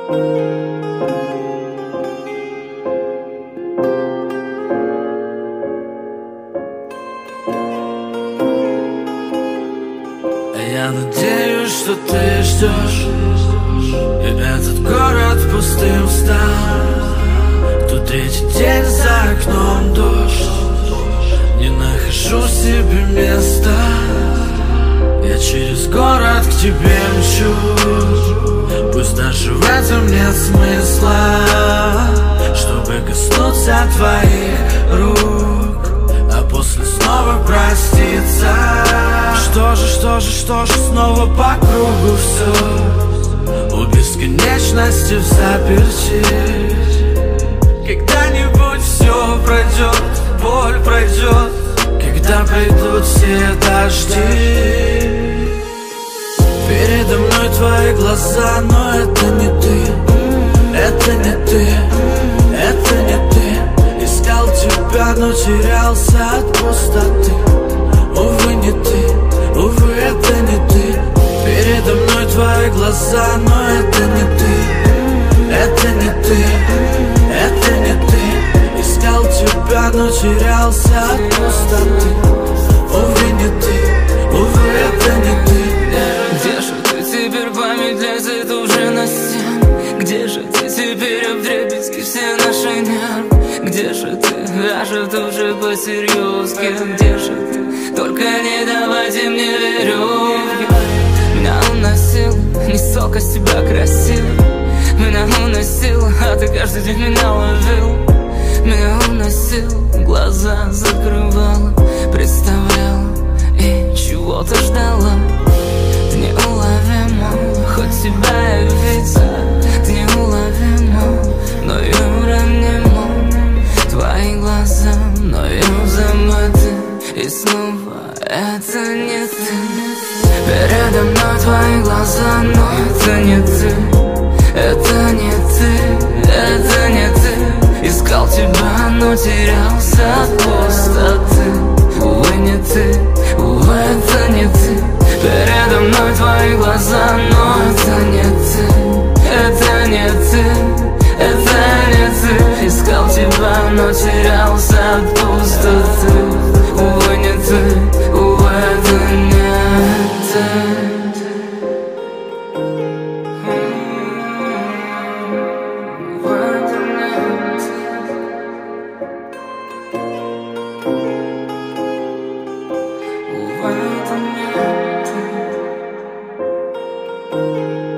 Я надеюсь, что ты ждешь, и этот город пустым стал. Тут третий день, за окном дождь, не нахожу себе места. Я через город к тебе мчу, пусть даже в этом нет смысла, чтобы коснуться твоих рук, а после снова проститься. Что же, снова по кругу все, у бесконечности в заперти. Когда-нибудь все пройдет, боль пройдет, когда пройдут все дожди. Передо мной твои глаза, но это не ты, это не ты, это не ты. Искал тебя, но терялся от пустоты. Увы, не ты, увы, это не ты. Передо мной твои глаза, но это не ты, это не ты, это не ты. Искал тебя, но терялся от пустоты. Увы, не ты, увы, это не ты. Где же ты теперь, память лезет уже на стену? Где же ты теперь, вдребезги все наши нервы? Где же ты, даже уже по-серьезки? Где же ты, только не давайте мне веревки. Меня уносил, не сока с тебя красиво. Меня уносил, а ты каждый день меня ловил. Меня уносил, глаза закрывала, представляла и чего-то ждала. Ты неуловима, хоть тебя я видела. Ты неуловима, но я ранима. Твои глаза, но я забыты. И снова это не ты. Передо мной твои глаза, но это не ты. Это не ты, это не ты. Искал тебя, но терялся от пустоты. Увы, не ты, увы, это не ты. Передо мной твои глаза, но это не ты. Это не ты, это не ты. Искал тебя, но терялся от пустоты. Увы, не ты, увы, это не ты. В этом нет.